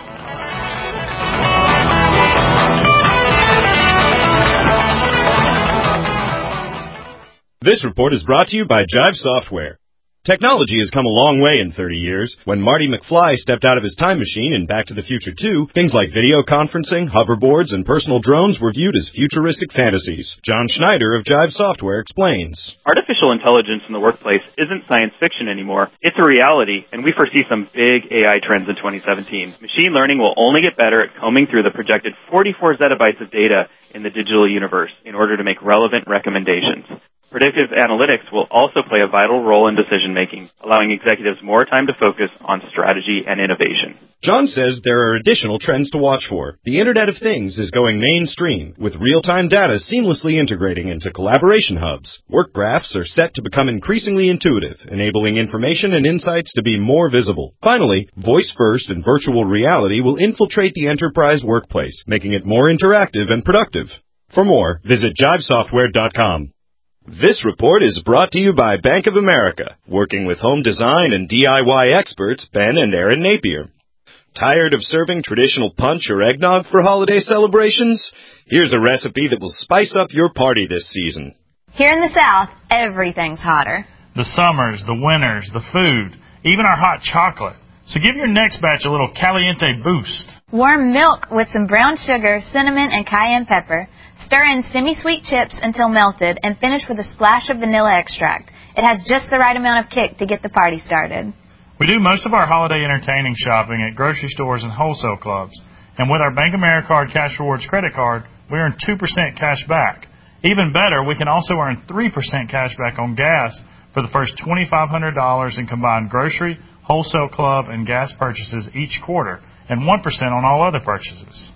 This report is brought to you by Jive Software. Technology has come a long way in 30 years. When Marty McFly stepped out of his time machine in Back to the Future 2, things like video conferencing, hoverboards, and personal drones were viewed as futuristic fantasies. John Schneider of Jive Software explains. Artificial intelligence in the workplace isn't science fiction anymore. It's a reality, and we foresee some big AI trends in 2017. Machine learning will only get better at combing through the projected 44 zettabytes of data in the digital universe in order to make relevant recommendations. Predictive analytics will also play a vital role in decision-making, allowing executives more time to focus on strategy and innovation. John says there are additional trends to watch for. The Internet of Things is going mainstream, with real-time data seamlessly integrating into collaboration hubs. Work graphs are set to become increasingly intuitive, enabling information and insights to be more visible. Finally, voice-first and virtual reality will infiltrate the enterprise workplace, making it more interactive and productive. For more, visit jivesoftware.com. This report is brought to you by Bank of America, working with home design and DIY experts Ben and Erin Napier. Tired of serving traditional punch or eggnog for holiday celebrations? Here's a recipe that will spice up your party this season. Here in the South, everything's hotter. The summers, the winters, the food, even our hot chocolate. So give your next batch a little caliente boost. Warm milk with some brown sugar, cinnamon, and cayenne pepper. Stir in semi-sweet chips until melted and finish with a splash of vanilla extract. It has just the right amount of kick to get the party started. We do most of our holiday entertaining shopping at grocery stores and wholesale clubs. And with our Bank America Cash Rewards credit card, we earn 2% cash back. Even better, we can also earn 3% cash back on gas for the first $2,500 in combined grocery, wholesale club, and gas purchases each quarter, and 1% on all other purchases.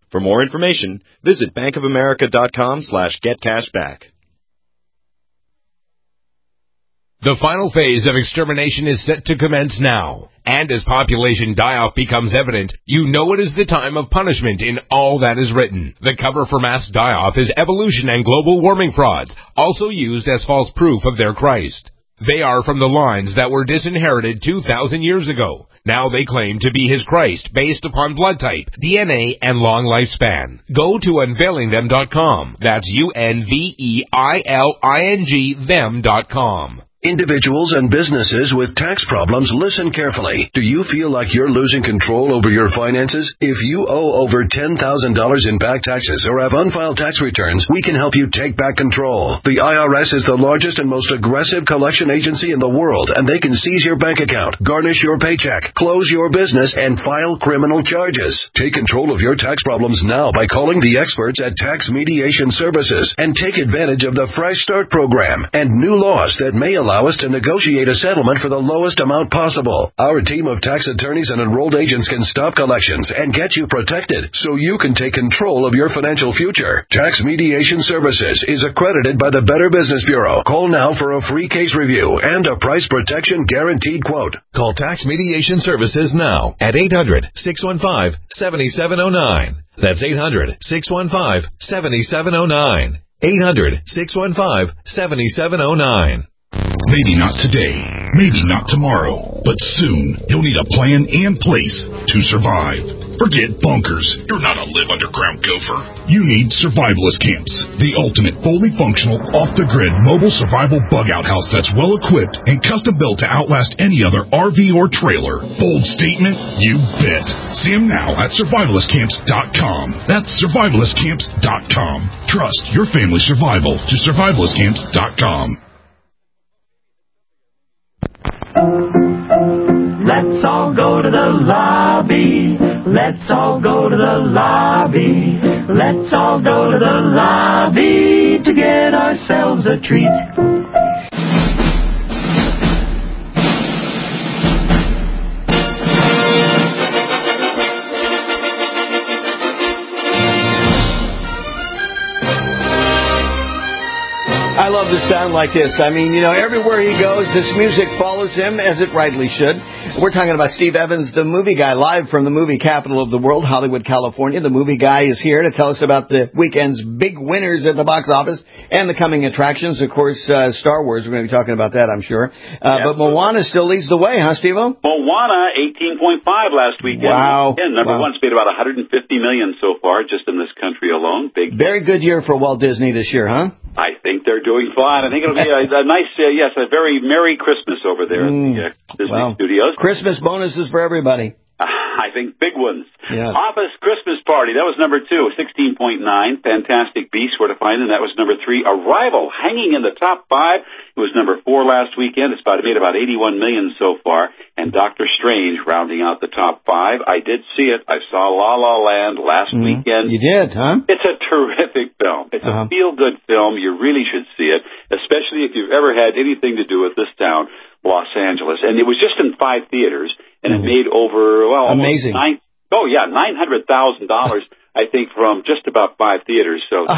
For more information, visit bankofamerica.com/getcashback. The final phase of extermination is set to commence now. And as population die-off becomes evident, you know it is the time of punishment in all that is written. The cover for mass die-off is evolution and global warming frauds, also used as false proof of their Christ. They are from the lines that were disinherited 2,000 years ago. Now they claim to be his Christ based upon blood type, DNA, and long lifespan. Go to unveilingthem.com. That's UNVEILING them.com. Individuals and businesses with tax problems, listen carefully. Do you feel like you're losing control over your finances? If you owe over $10,000 in back taxes or have unfiled tax returns, we can help you take back control. The IRS is the largest and most aggressive collection agency in the world, and they can seize your bank account, garnish your paycheck, close your business, and file criminal charges. Take control of your tax problems now by calling the experts at Tax Mediation Services and take advantage of the Fresh Start program and new laws that may allow us to negotiate a settlement for the lowest amount possible. Our team of tax attorneys and enrolled agents can stop collections and get you protected so you can take control of your financial future. Tax Mediation Services is accredited by the Better Business Bureau. Call now for a free case review and a price protection guaranteed quote. Call Tax Mediation Services now at 800-615-7709. That's 800-615-7709. 800-615-7709. Maybe not today, maybe not tomorrow, but soon you'll need a plan and place to survive. Forget bunkers. You're not a live underground gopher. You need Survivalist Camps, the ultimate fully functional, off-the-grid mobile survival bug-out house that's well-equipped and custom-built to outlast any other RV or trailer. Bold statement? You bet. See them now at survivalistcamps.com. That's survivalistcamps.com. Trust your family's survival to survivalistcamps.com. Let's all go to the lobby. Let's all go to the lobby. Let's all go to the lobby to get ourselves a treat. I love the sound like this. I mean, everywhere he goes, this music follows him, as it rightly should. We're talking about Steve Evans, the movie guy, live from the movie capital of the world, Hollywood, California. The movie guy is here to tell us about the weekend's big winners at the box office and the coming attractions. Of course, Star Wars, we're going to be talking about that, I'm sure. But Moana still leads the way, huh, Steve-O? Moana, 18.5 last weekend. Wow. And number one's made about $150 million so far, just in this country alone. Very good year for Walt Disney this year, huh? I think they're doing fine. I think it'll be a nice, a very Merry Christmas over there at the Disney Studios. Christmas bonuses for everybody. I think big ones. Yes. Office Christmas Party, that was number 2, 16.9. Fantastic Beasts, where to find them, that was number 3. Arrival, hanging in the top 5, it was number 4 last weekend. It's made about $81 million so far. And Doctor Strange rounding out the top 5. I did see it. I saw La La Land last weekend. You did, huh? It's a terrific film. It's a feel-good film. You really should see it, especially if you've ever had anything to do with this town, Los Angeles. And it was just in 5 theaters, and it made over, amazing. $900,000, I think, from just about 5 theaters. So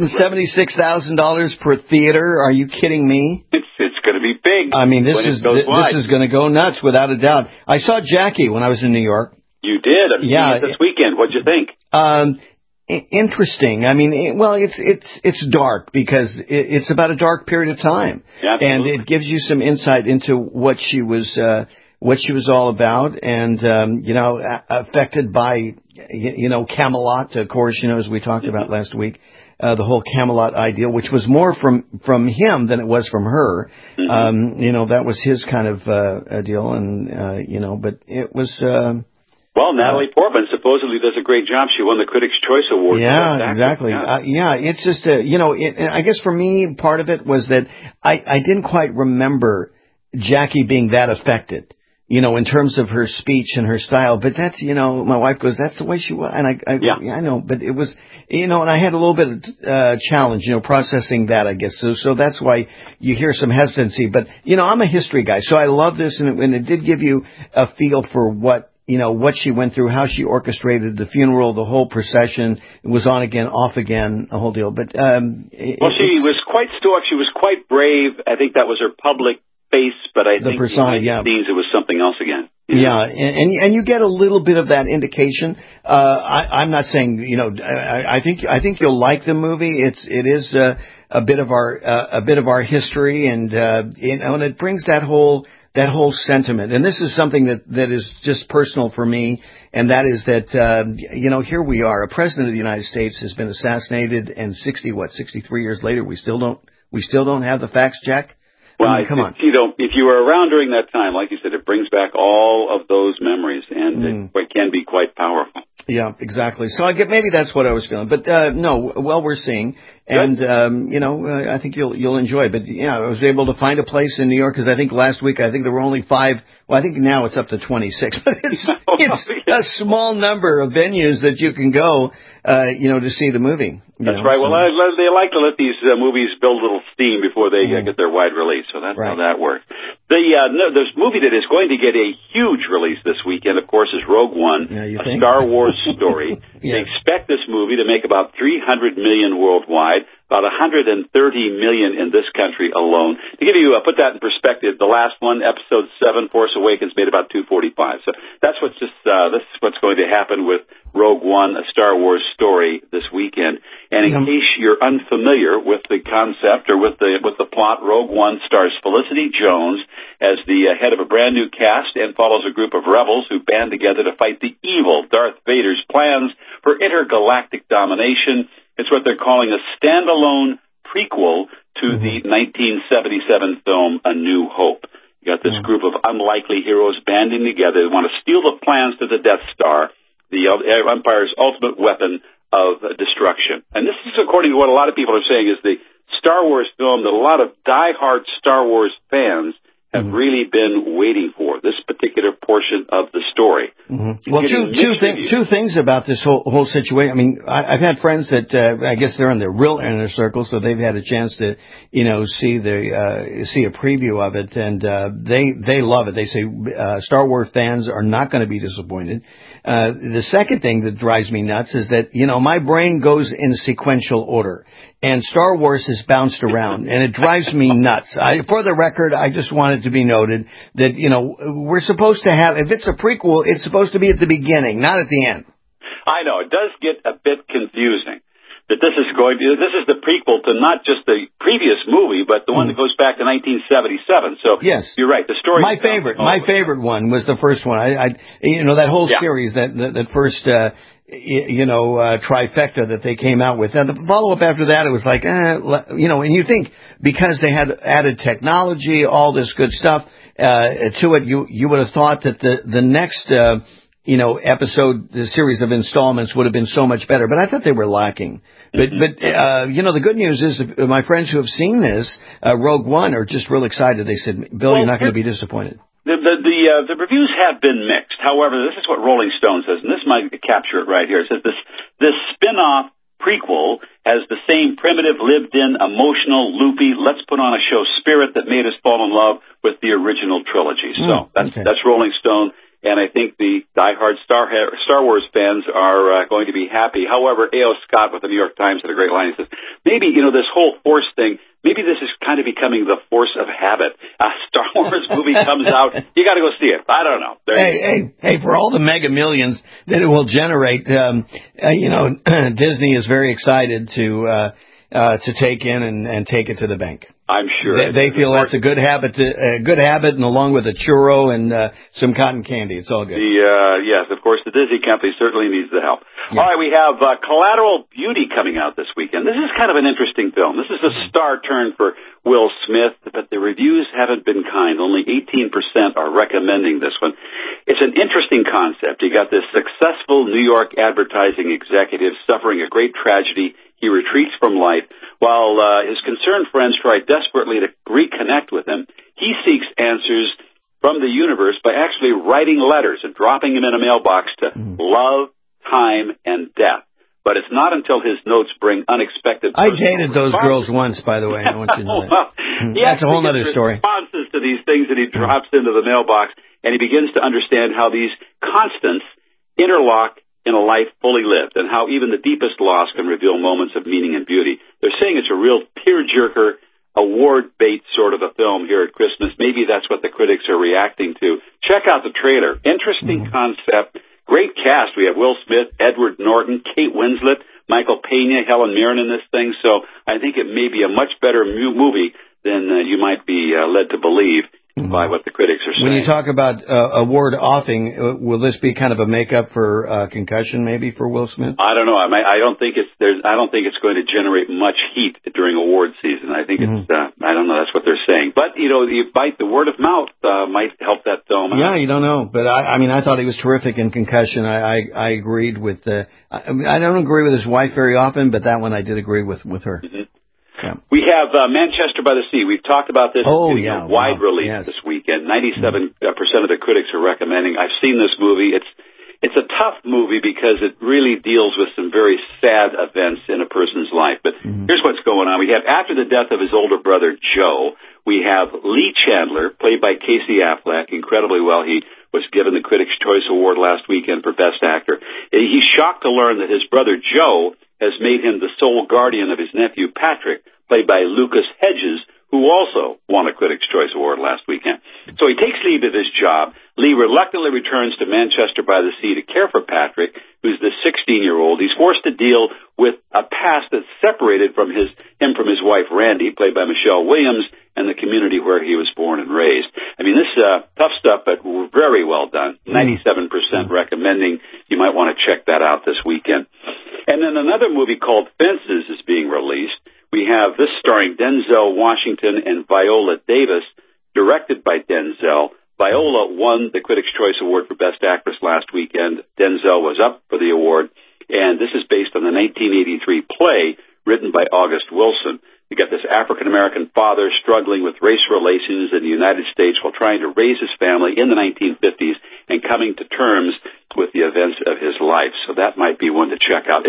$176,000 per theater. Are you kidding me? It's going to be big. I mean, this is going to go nuts without a doubt. I saw Jackie when I was in New York. You did? This weekend. What'd you think? Interesting. I mean, it's dark because it's about a dark period of time, and it gives you some insight into what she was all about, and affected by Camelot, of course, as we talked about last week. The whole Camelot ideal, which was more from him than it was from her. That was his kind of deal, and but it was. Well, Natalie Portman supposedly does a great job. She won the Critics' Choice Award. Yeah, exactly. It's just I guess for me, part of it was that I didn't quite remember Jackie being that affected. In terms of her speech and her style, but that's, my wife goes, that's the way she was. And I know, but it was, and I had a little bit of challenge, processing that, I guess. So that's why you hear some hesitancy. But, I'm a history guy, so I love this, and it did give you a feel for what what she went through, how she orchestrated the funeral, the whole procession. It was on again, off again, a whole deal. But she was quite stoic. She was quite brave. I think that was her public face, but I think behind the scenes it was something else again. Yeah, and you get a little bit of that indication. I'm not saying, I think you'll like the movie. It is a bit of our history, and and it brings that whole sentiment. And this is something that is just personal for me, and that is that here we are, a president of the United States has been assassinated, and 63 years later we still don't have the facts, Jack. Well, come on. If you were around during that time, like you said, it brings back all of those memories, and it can be quite powerful. Yeah, exactly. So maybe that's what I was feeling. But no, well, we're seeing, and I think you'll enjoy it. But I was able to find a place in New York because I think last week there were only 5. Well, I think now it's up to 26. But it's a small number of venues that you can go, to see the movie. That's right. Well, they like to let these movies build a little steam before they get their wide release. So that's how that works. This movie that is going to get a huge release this weekend, of course, is Rogue One, a Star Wars story. They expect this movie to make about $300 million worldwide, about $130 million in this country alone. To give you put that in perspective, the last one, Episode 7, Force Awakens, made about $245. So that's what's going to happen with Rogue One, a Star Wars story this weekend. And in case you're unfamiliar with the concept or with the plot, Rogue One stars Felicity Jones as the head of a brand new cast and follows a group of rebels who band together to fight the evil Darth Vader's plans for intergalactic domination. It's what they're calling a standalone prequel to the 1977 film A New Hope. You got this group of unlikely heroes banding together. They want to steal the plans to the Death Star, the Empire's ultimate weapon of destruction. And this is according to what a lot of people are saying is the Star Wars film that a lot of diehard Star Wars fans have really been waiting for, this particular portion of the story. Well, two things about this whole situation. I mean, I've had friends that I guess they're in their real inner circle, so they've had a chance to see a preview of it, and they love it. They say Star Wars fans are not going to be disappointed. The second thing that drives me nuts is that my brain goes in sequential order. And Star Wars has bounced around, and it drives me nuts. For the record, I just want it to be noted that, we're supposed to have, if it's a prequel, it's supposed to be at the beginning, not at the end. I know. It does get a bit confusing that this is the prequel to not just the previous movie, but the one that goes back to 1977. So, yes, you're right. The story. My favorite one was the first one. That whole series, that first, trifecta that they came out with. And the follow-up after that, it was like, and you think because they had added technology, all this good stuff to it, you would have thought that the next, episode, the series of installments would have been so much better. But I thought they were lacking. But the good news is my friends who have seen this, Rogue One, are just real excited. They said, Bill, you're not going to be disappointed. The reviews have been mixed. However, this is what Rolling Stone says, and this might capture it right here. It says this spin-off prequel has the same primitive, lived-in, emotional, loopy, let's put on a show spirit that made us fall in love with the original trilogy. So that's Rolling Stone, and I think the diehard Star Wars fans are going to be happy. However, A.O. Scott with the New York Times had a great line. He says, maybe, this whole Force thing, maybe this is kind of becoming the force of habit. A Star Wars movie comes out, you got to go see it. I don't know. Hey, for all the mega millions that it will generate, Disney is very excited to take in and take it to the bank. I'm sure they feel that's a good habit, and along with a churro and some cotton candy, it's all good. Yes, of course, the Disney company certainly needs the help. Yeah. All right, we have Collateral Beauty coming out this weekend. This is kind of an interesting film. This is a star turn for Will Smith, but the reviews haven't been kind. Only 18% are recommending this one. It's an interesting concept. You got this successful New York advertising executive suffering a great tragedy. He retreats from life. While his concerned friends try desperately to reconnect with him, he seeks answers from the universe by actually writing letters and dropping them in a mailbox to love, time, and death. But it's not until his notes bring unexpected... I dated those girls once, by the way. I want you to know that. That's a whole other story. Responses to these things that he drops into the mailbox, and he begins to understand how these constants interlock in a life fully lived, and how even the deepest loss can reveal moments of meaning and beauty. They're saying it's a real tearjerker, award bait sort of a film here at Christmas. Maybe that's what the critics are reacting to. Check out the trailer. Interesting concept. Great cast. We have Will Smith, Edward Norton, Kate Winslet, Michael Pena, Helen Mirren in this thing. So I think it may be a much better movie than you might be led to believe by what the critics are saying. When you talk about award offing, will this be kind of a makeup for concussion, maybe, for Will Smith? I don't know. I don't think it's going to generate much heat during award season. I think it's. I don't know. That's what they're saying. But the word of mouth might help that film out. Yeah, you don't know. But I thought he was terrific in Concussion. I agreed with. I don't agree with his wife very often, but that one I did agree with her. Mm-hmm. Yeah. We have Manchester by the Sea. We've talked about this. A wide release this weekend. 97% of the critics are recommending. I've seen this movie. It's a tough movie because it really deals with some very sad events in a person's life. But here's what's going on. We have, after the death of his older brother, Joe, we have Lee Chandler, played by Casey Affleck, incredibly well. He was given the Critics' Choice Award last weekend for Best Actor. He's shocked to learn that his brother, Joe, has made him the sole guardian of his nephew, Patrick, played by Lucas Hedges, who also won a Critics' Choice Award last weekend. So he takes leave of his job. Lee reluctantly returns to Manchester by the Sea to care for Patrick, who's the 16-year-old. He's forced to deal with a past that's separated from his wife, Randy, played by Michelle Williams, and the community where he was born and raised. I mean, this tough stuff, but very well done. 97% recommending. You might want to check that out this weekend. And then another movie called Fences is being released. We have this starring Denzel Washington and Viola Davis, directed by Denzel. Viola won the Critics' Choice Award for Best Actress last weekend. Denzel was up for the award, and this is based on the 1983 play written by August Wilson. You got this African-American father struggling with race relations in the United States while trying to raise his family in the 1950s and coming to terms with the events of his life. So that might be one to check out. It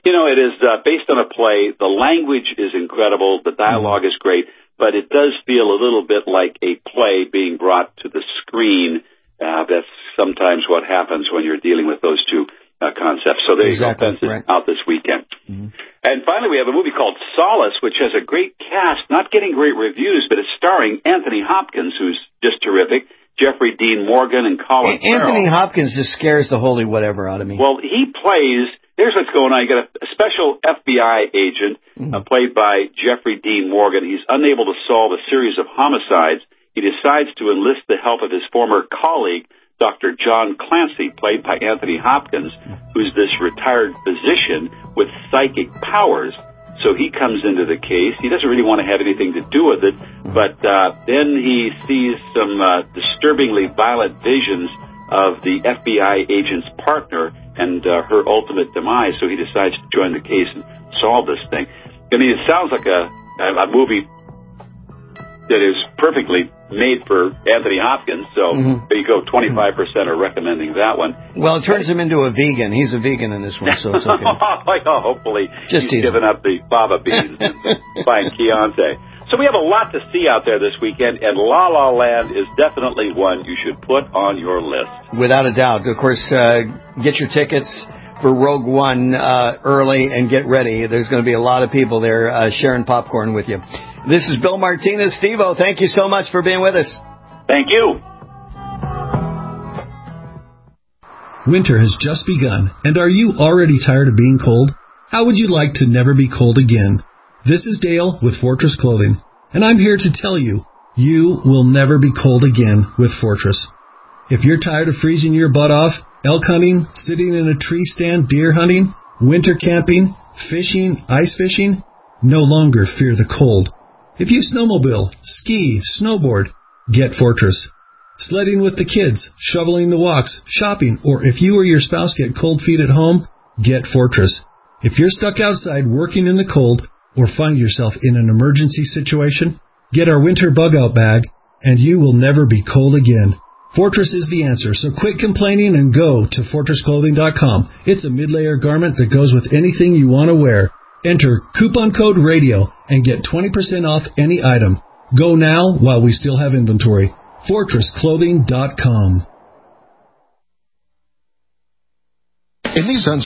is based on a play. The language is incredible. The dialogue is great, but it does feel a little bit like a play being brought to the screen. That's sometimes what happens when you're dealing with those two concepts. So there you go. Fences out this weekend. And finally, we have a movie called Solace, which has a great cast, not getting great reviews, but it's starring Anthony Hopkins, who's just terrific, Jeffrey Dean Morgan, and Colin Farrell. Anthony Hopkins just scares the holy whatever out of me. Well, he plays, here's what's going on. You got a special FBI agent played by Jeffrey Dean Morgan. He's unable to solve a series of homicides. He decides to enlist the help of his former colleague, Dr. John Clancy, played by Anthony Hopkins, who's this retired physician with psychic powers. So he comes into the case. He doesn't really want to have anything to do with it, but then he sees some disturbingly violent visions of the FBI agent's partner and her ultimate demise, so he decides to join the case and solve this thing. I mean, it sounds like a movie that is perfectly made for Anthony Hopkins, so there you go, 25% are recommending that one. Well, it turns him into a vegan. He's a vegan in this one, so it's okay. Hopefully he's given up the fava beans and buying Chianti. So we have a lot to see out there this weekend, and La La Land is definitely one you should put on your list. Without a doubt. Of course, get your tickets for Rogue One early and get ready. There's going to be a lot of people there sharing popcorn with you. This is Bill Martinez. Steve-O, thank you so much for being with us. Thank you. Winter has just begun, and are you already tired of being cold? How would you like to never be cold again? This is Dale with Fortress Clothing, and I'm here to tell you, you will never be cold again with Fortress. If you're tired of freezing your butt off, elk hunting, sitting in a tree stand, deer hunting, winter camping, fishing, ice fishing, no longer fear the cold. If you snowmobile, ski, snowboard, get Fortress. Sledding with the kids, shoveling the walks, shopping, or if you or your spouse get cold feet at home, get Fortress. If you're stuck outside working in the cold or find yourself in an emergency situation, get our winter bug-out bag and you will never be cold again. Fortress is the answer, so quit complaining and go to FortressClothing.com. It's a mid-layer garment that goes with anything you want to wear. Enter coupon code RADIO and get 20% off any item. Go now while we still have inventory. FortressClothing.com. In these